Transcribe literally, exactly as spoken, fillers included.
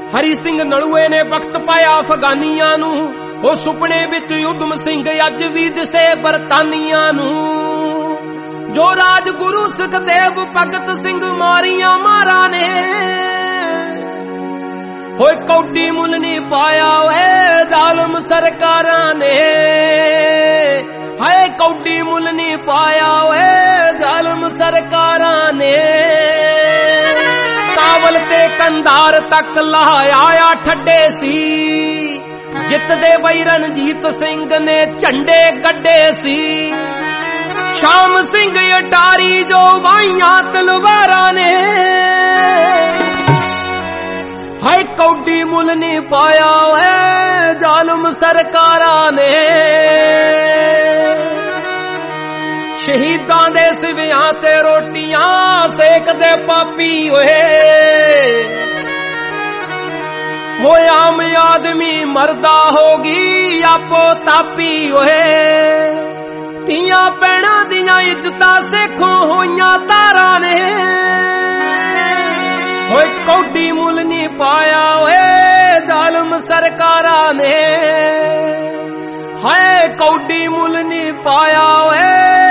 हरी सिंह नलूए ने वक्त पाया अफगानियां नू, ओ सुपने विच उधम सिंह अज भी दिसे बरतानिया नू। जो राजगुरु सुखदेव भगत सिंह मारिया मारा ने, होए कौडी मुल नहीं पाया वे जालम सरकारां ने। हाय कौडी मुल नहीं पाया वे जालम सरकारां ने। काबल ते कंधार तक लहाया ठड्डे सी, जितदे बई रणजीत सिंह ने झंडे गड्डे सी। शाम सिंह अटारी जो वाइया तलवारां ने, हाय कौडी मुल नहीं पाया है जालम सरकारां ने। शहीदां दे सिवियां ते रोटियां सेकदे पापी होए, हो आम आदमी मरदा होगी आपो तापी होए। तियां भैणां दियां इज्जतां सेखों होइयां तारां ने, होए कौडी मुल नहीं पाया होए जालम सरकारां ने। हाय कौडी मुल नहीं पाया होए